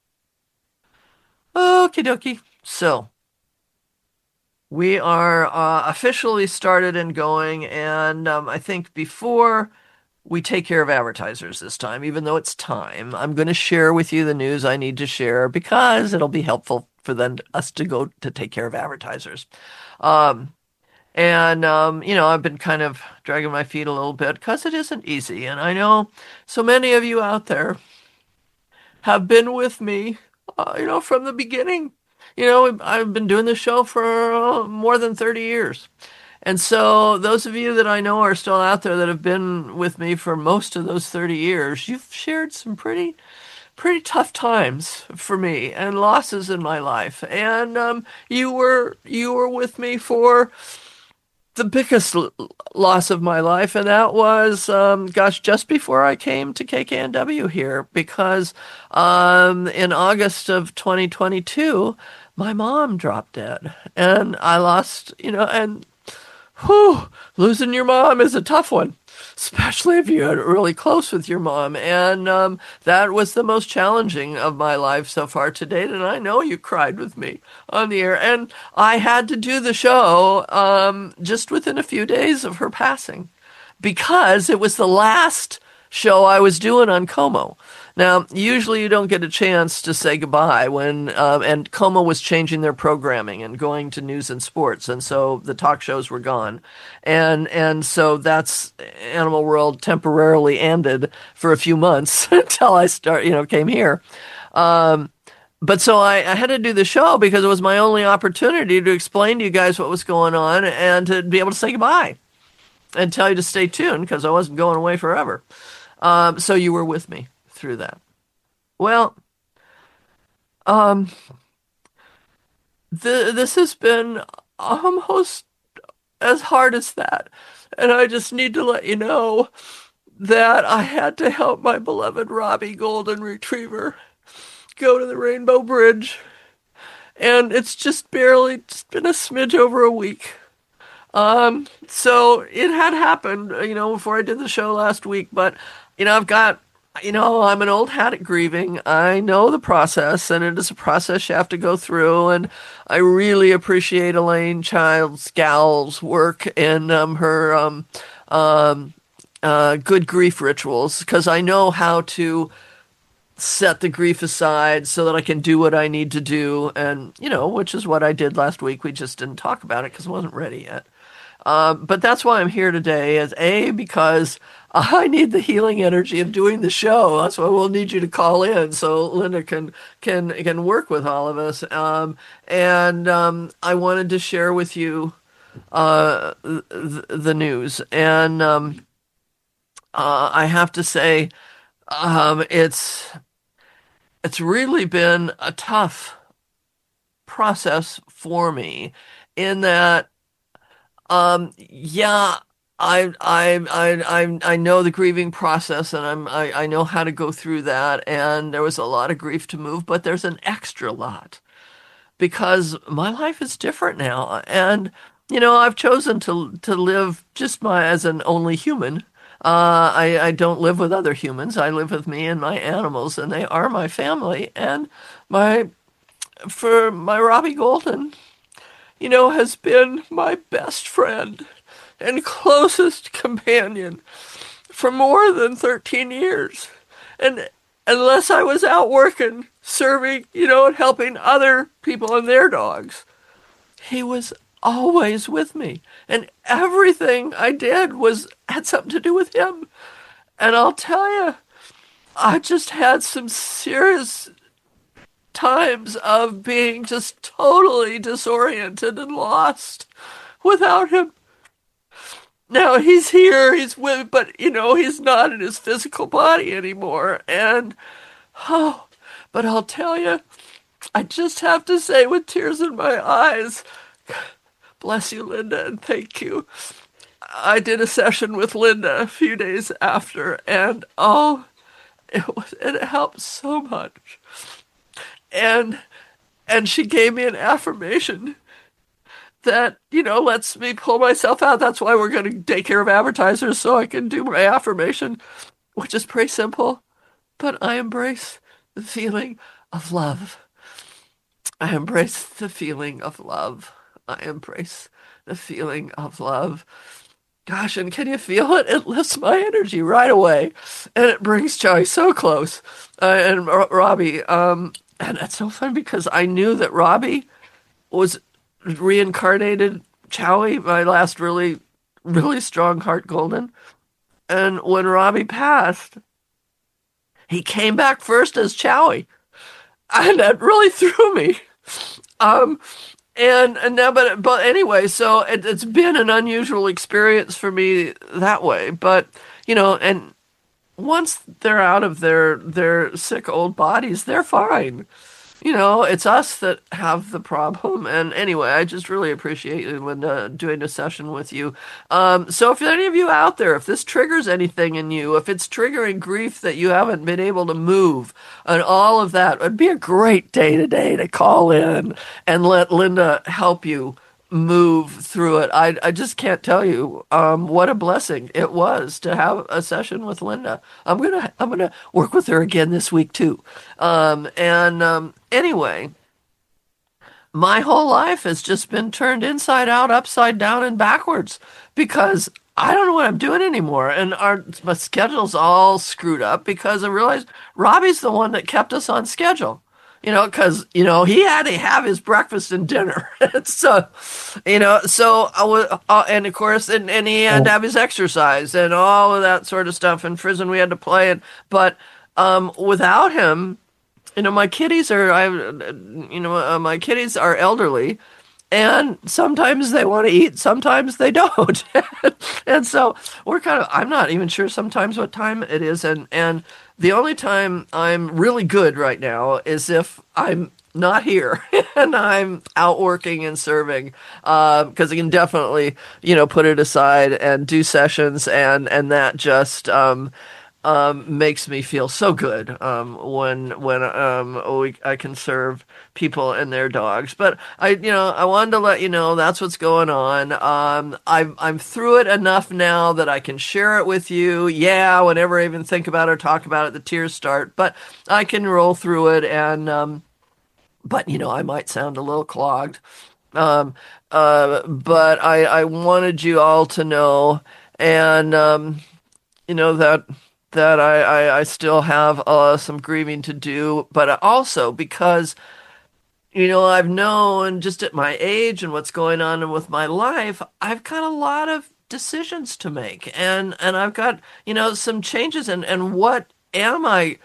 Okie dokie. So, we are officially started and going, and I think before we take care of advertisers this time, even though it's time, I'm going to share with you the news I need to share because it'll be helpful for us to go to take care of advertisers. I've been kind of dragging my feet a little bit because it isn't easy, and I know so many of you out there have been with me, from the beginning. I've been doing this show for more than 30 years. And so those of you that I know are still out there that have been with me for most of those 30 years, you've shared some pretty tough times for me and losses in my life. And you were with me for the biggest loss of my life, and that was, just before I came to KKNW here, because in August of 2022, my mom dropped dead, and I lost, losing your mom is a tough one, especially if you're really close with your mom. And that was the most challenging of my life so far to date. And I know you cried with me on the air. And I had to do the show just within a few days of her passing because it was the last show I was doing on Como. Now, usually you don't get a chance to say goodbye when, and Como was changing their programming and going to news and sports, and so the talk shows were gone. And so that's Animal World temporarily ended for a few months until I came here. But so I had to do the show because it was my only opportunity to explain to you guys what was going on and to be able to say goodbye and tell you to stay tuned because I wasn't going away forever. So you were with me through that. Well, this has been almost as hard as that. And I just need to let you know that I had to help my beloved Robbie Golden Retriever go to the Rainbow Bridge. And it's just been a smidge over a week. So it had happened, before I did the show last week, but, I'm an old hat at grieving. I know the process, and it is a process you have to go through, and I really appreciate Elaine Childs Gal's work in her good grief rituals, because I know how to set the grief aside so that I can do what I need to do, and, which is what I did last week. We just didn't talk about it because I wasn't ready yet. But that's why I'm here today, because I need the healing energy of doing the show. That's why we'll need you to call in so Linda can work with all of us. I wanted to share with you the news. And I have to say, it's really been a tough process for me in that, yeah, I know the grieving process, and I know how to go through that. And there was a lot of grief to move, but there's an extra lot because my life is different now. And, I've chosen to live just as an only human. I don't live with other humans. I live with me and my animals, and they are my family. And my Robbie Golden, has been my best friend and closest companion for more than 13 years. And unless I was out working, serving, and helping other people and their dogs, he was always with me. And everything I did had something to do with him. And I'll tell you, I just had some serious times of being just totally disoriented and lost without him. Now he's here, but he's not in his physical body anymore. And, but I'll tell you, I just have to say with tears in my eyes, bless you, Linda, and thank you. I did a session with Linda a few days after, and it helped so much. And she gave me an affirmation that, lets me pull myself out. That's why we're going to take care of advertisers, so I can do my affirmation, which is pretty simple. But I embrace the feeling of love. I embrace the feeling of love. I embrace the feeling of love. Gosh, and can you feel it? It lifts my energy right away. And it brings Joey so close. And Robbie, and it's so fun because I knew that Robbie was reincarnated Chowie, my last really, really strong heart golden. And when Robbie passed, he came back first as Chowie. And that really threw me. And now, but anyway, so it's been an unusual experience for me that way. But, and once they're out of their sick old bodies, they're fine. It's us that have the problem. And anyway, I just really appreciate you, Linda, doing a session with you. So if any of you out there, if this triggers anything in you, if it's triggering grief that you haven't been able to move and all of that, it'd be a great day today to call in and let Linda help you move through it. I just can't tell you what a blessing it was to have a session with Linda. I'm gonna work with her again this week too. Anyway, my whole life has just been turned inside out, upside down, and backwards because I don't know what I'm doing anymore, and my schedule's all screwed up because I realized Robbie's the one that kept us on schedule. Because, he had to have his breakfast and dinner. So, so I was, and of course, and he had to have his exercise and all of that sort of stuff. And prison we had to play. But without him, my kitties my kitties are elderly. And sometimes they want to eat, sometimes they don't. And so I'm not even sure sometimes what time it is. And the only time I'm really good right now is if I'm not here and I'm out working and serving, because I can definitely, put it aside and do sessions, and that just makes me feel so good when I can serve people and their dogs. But I wanted to let you know that's what's going on. I'm through it enough now that I can share it with you. Yeah, whenever I even think about it or talk about it, the tears start. But I can roll through it, and but I might sound a little clogged. But I wanted you all to know, and that I still have some grieving to do, but also because, I've known just at my age and what's going on with my life, I've got a lot of decisions to make, and I've got, some changes, and what am I,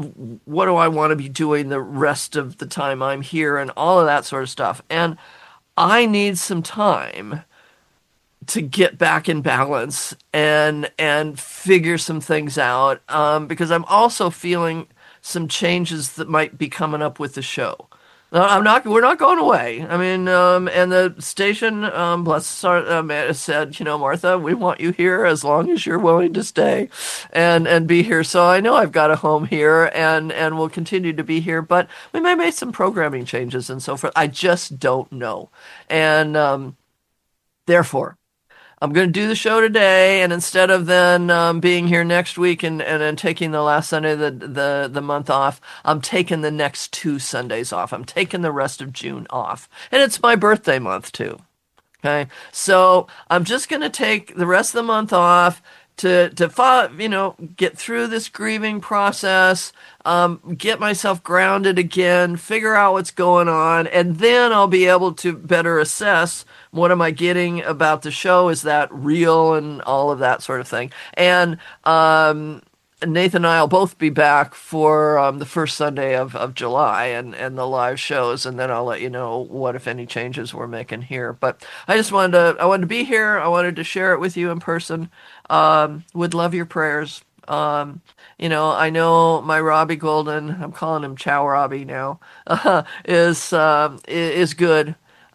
what do I want to be doing the rest of the time I'm here and all of that sort of stuff. And I need some time to get back in balance and figure some things out, because I'm also feeling some changes that might be coming up with the show. We're not going away. I mean, and the station, bless our, said, Martha, we want you here as long as you're willing to stay and be here. So I know I've got a home here and will continue to be here, but we may make some programming changes and so forth. I just don't know. And, therefore, I'm going to do the show today, and instead of then being here next week and taking the last Sunday of the month off, I'm taking the next 2 Sundays off. I'm taking the rest of June off. And it's my birthday month, too. Okay? So I'm just going to take the rest of the month off to get through this grieving process, get myself grounded again, figure out what's going on, and then I'll be able to better assess what am I getting about the show, is that real, and all of that sort of thing. And Nathan and I will both be back for the first Sunday of July and the live shows, and then I'll let you know what, if any, changes we're making here. But I wanted to be here. I wanted to share it with you in person. Would love your prayers. I know my Robbie Golden, I'm calling him Chow Robbie now, is good.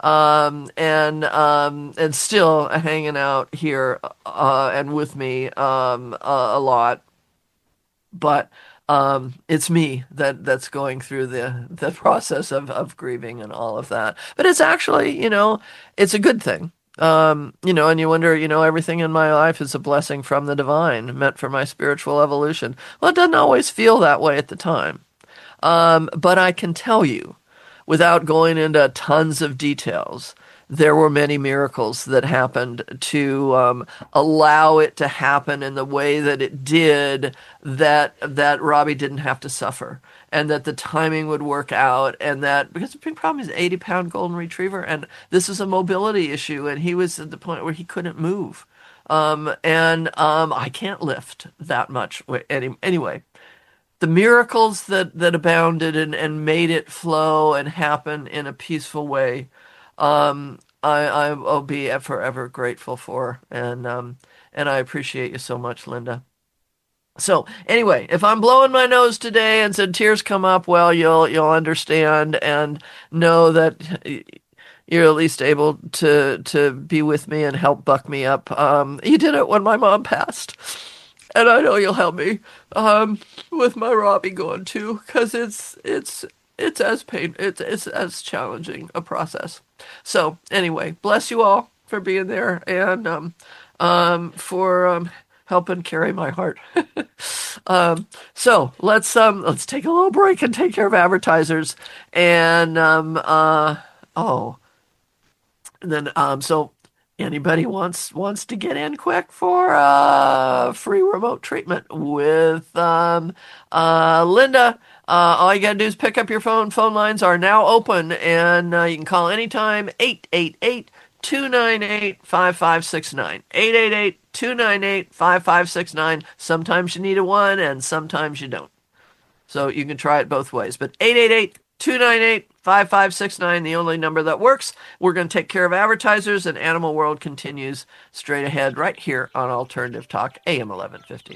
And still hanging out here, and with me, a lot. But, it's me that's going through the process of grieving and all of that. But it's actually, it's a good thing. And you wonder, everything in my life is a blessing from the divine, meant for my spiritual evolution. Well, it doesn't always feel that way at the time. But I can tell you, without going into tons of details, there were many miracles that happened to allow it to happen in the way that it did, that Robbie didn't have to suffer, and that the timing would work out, and that, because the big problem is 80-pound golden retriever, and this is a mobility issue, and he was at the point where he couldn't move. I can't lift that much. Anyway, the miracles that abounded and made it flow and happen in a peaceful way, I'll be forever grateful for, and I appreciate you so much, Linda. So anyway, if I'm blowing my nose today and said tears come up, well, you'll understand and know that you're at least able to be with me and help buck me up. You did it when my mom passed, and I know you'll help me with my Robbie going too, because it's as challenging a process. So anyway, bless you all for being there and for helping carry my heart. So let's take a little break and take care of advertisers. And so anybody wants to get in quick for free remote treatment with Linda, all you gotta do is pick up your phone. Phone lines are now open, and you can call anytime, 888-298-5569. 888-298-5569. Sometimes you need a 1, and sometimes you don't. So you can try it both ways. But 888-298-5569, the only number that works. We're going to take care of advertisers, and Animal World continues straight ahead right here on Alternative Talk, AM 1150.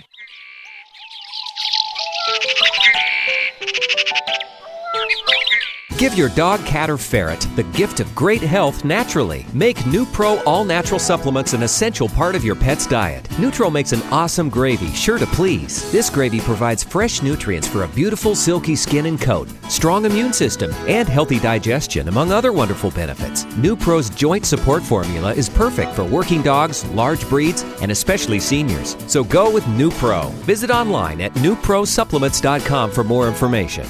Give your dog, cat, or ferret the gift of great health naturally. Make NuPro all-natural supplements an essential part of your pet's diet. NuTro makes an awesome gravy, sure to please. This gravy provides fresh nutrients for a beautiful, silky skin and coat, strong immune system, and healthy digestion, among other wonderful benefits. NuPro's joint support formula is perfect for working dogs, large breeds, and especially seniors. So go with NuPro. Visit online at NuProSupplements.com for more information.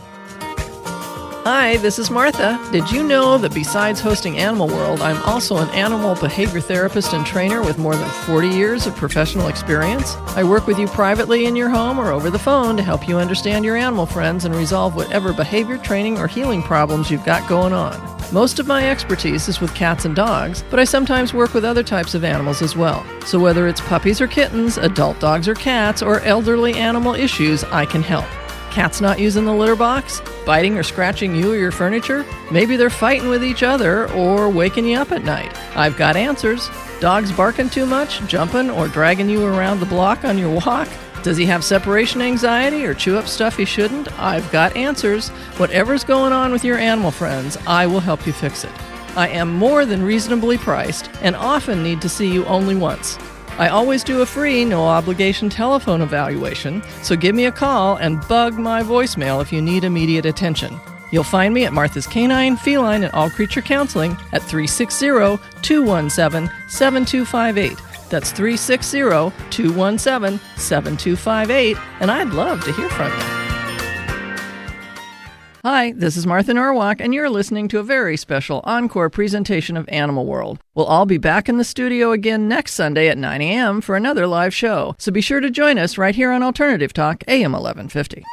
Hi, this is Martha. Did you know that besides hosting Animal World, I'm also an animal behavior therapist and trainer with more than 40 years of professional experience? I work with you privately in your home or over the phone to help you understand your animal friends and resolve whatever behavior training or healing problems you've got going on. Most of my expertise is with cats and dogs, but I sometimes work with other types of animals as well. So whether it's puppies or kittens, adult dogs or cats, or elderly animal issues, I can help. Cat's not using the litter box? Biting or scratching you or your furniture? Maybe they're fighting with each other or waking you up at night. I've got answers. Dogs barking too much, jumping, or dragging you around the block on your walk? Does he have separation anxiety or chew up stuff he shouldn't? I've got answers. Whatever's going on with your animal friends, I will help you fix it. I am more than reasonably priced and often need to see you only once. I always do a free, no-obligation telephone evaluation, so give me a call and bug my voicemail if you need immediate attention. You'll find me at Martha's Canine, Feline, and All Creature Counseling at 360-217-7258. That's 360-217-7258, and I'd love to hear from you. Hi, this is Martha Norwalk, and you're listening to a very special encore presentation of Animal World. We'll all be back in the studio again next Sunday at 9 a.m. for another live show, so be sure to join us right here on Alternative Talk, AM 1150.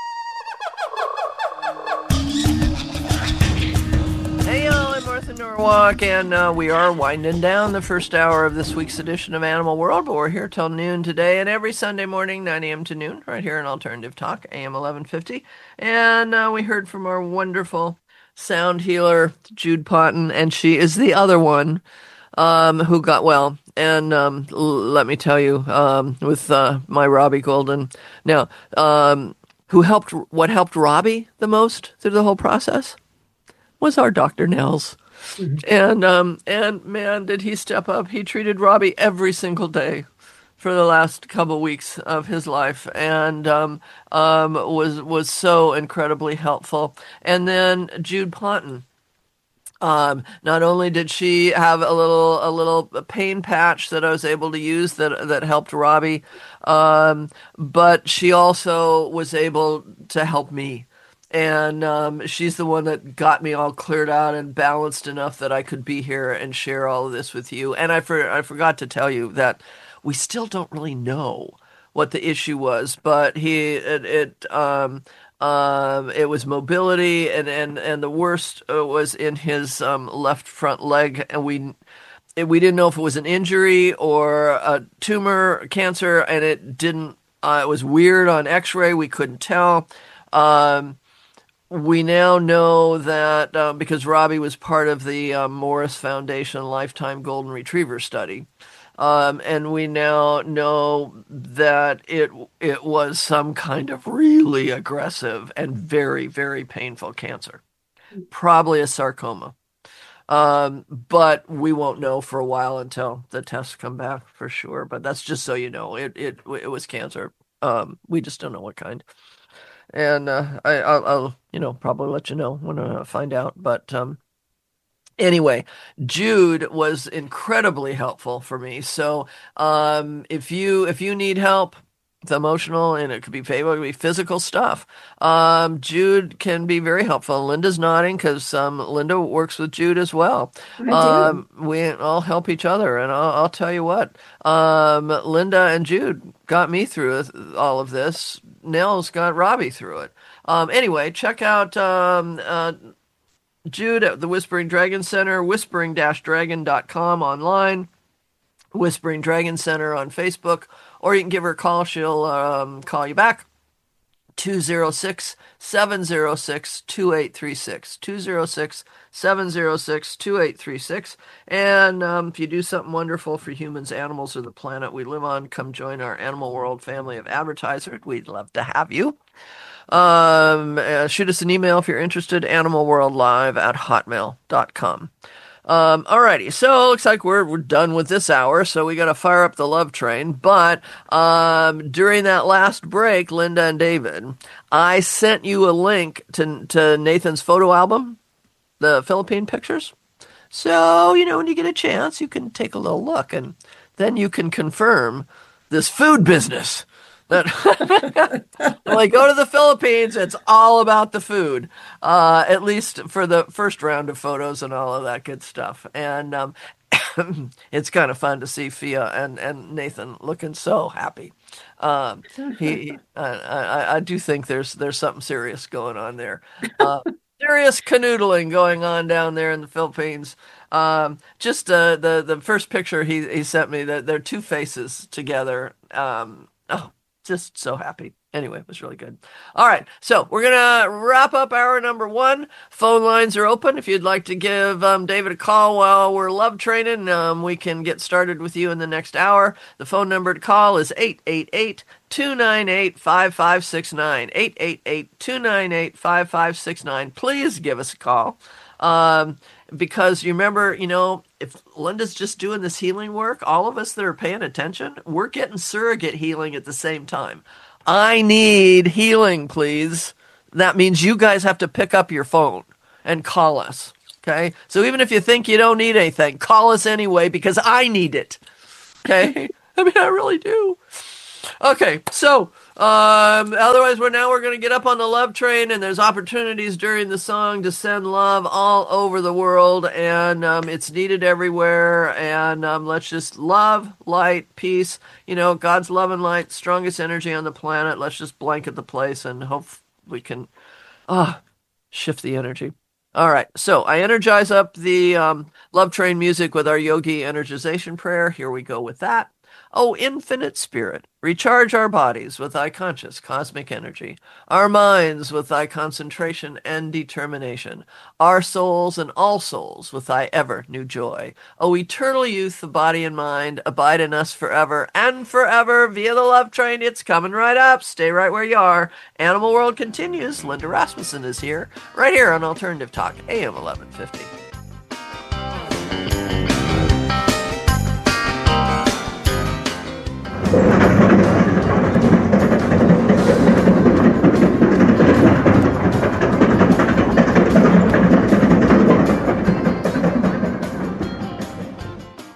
Hey, y'all, I'm Martha Norwalk, and we are winding down the first hour of this week's edition of Animal World, but we're here till noon today, and every Sunday morning, 9 a.m. to noon, right here on Alternative Talk, AM 1150. And we heard from our wonderful sound healer, Jude Potton, and she is the other one who got well. And let me tell you, with my Robbie Golden. Now, what helped Robbie the most through the whole process was our Dr. Nels. Mm-hmm. And man, did he step up. He treated Robbie every single day for the last couple weeks of his life, and was so incredibly helpful. And then Jude Ponton, not only did she have a little pain patch that I was able to use that helped Robbie, but she also was able to help me. And she's the one that got me all cleared out and balanced enough that I could be here and share all of this with you. And I forgot to tell you that we still don't really know what the issue was, but it was mobility, and the worst was in his left front leg, and we didn't know if it was an injury or a tumor, cancer, and it didn't. It was weird on X-ray. We couldn't tell. We now know that because Robbie was part of the Morris Foundation Lifetime Golden Retriever Study. And we now know that it was some kind of really aggressive and very, very painful cancer, probably a sarcoma. But we won't know for a while until the tests come back for sure. But that's just so you know, it was cancer. We just don't know what kind. And I'll probably let you know when I find out. But anyway, Jude was incredibly helpful for me. So if you need help, it's emotional, and it could be physical stuff. Jude can be very helpful. Linda's nodding because Linda works with Jude as well. We all help each other, and I'll tell you what, Linda and Jude got me through all of this. Nels got Robbie through it. Anyway, check out Jude at the Whispering Dragon Center, whispering-dragon.com online, Whispering Dragon Center on Facebook, or you can give her a call. She'll call you back. 206-706-2836. 206-706-2836. And if you do something wonderful for humans, animals, or the planet we live on, come join our Animal World family of advertisers. We'd love to have you. Shoot us an email if you're interested, animalworldlive@hotmail.com. Alrighty, so looks like we're done with this hour, so we got to fire up the love train. But during that last break, Linda and David, I sent you a link to Nathan's photo album, the Philippine pictures. So, when you get a chance, you can take a little look, and then you can confirm this food business. That when I go to the Philippines, it's all about the food, at least for the first round of photos and all of that good stuff. And it's kind of fun to see Fia and Nathan looking so happy. I do think there's something serious going on there. Serious canoodling going on down there in the Philippines. Just the first picture he sent me, that they're two faces together. just so happy. Anyway, it was really good. All right, so we're going to wrap up hour number 1. Phone lines are open. If you'd like to give David a call while we're love training, we can get started with you in the next hour. The phone number to call is 888-298-5569, 888-298-5569. Please give us a call. Because you remember, if Linda's just doing this healing work, all of us that are paying attention, we're getting surrogate healing at the same time. I need healing, please. That means you guys have to pick up your phone and call us, okay? So even if you think you don't need anything, call us anyway because I need it, okay? I mean, I really do. Okay, so otherwise we're going to get up on the love train, and there's opportunities during the song to send love all over the world, and it's needed everywhere, and let's just love, light, peace, God's love and light, strongest energy on the planet. Let's just blanket the place and hope we can shift the energy. All right, so I energize up the love train music with our yogi energization prayer. Here we go with that. O infinite spirit, recharge our bodies with thy conscious cosmic energy, our minds with thy concentration and determination, our souls and all souls with thy ever new joy. O eternal youth of body and mind, abide in us forever and forever via the love train. It's coming right up. Stay right where you are. Animal World continues. Linda Rasmussen is here, right here on Alternative Talk, AM 1150.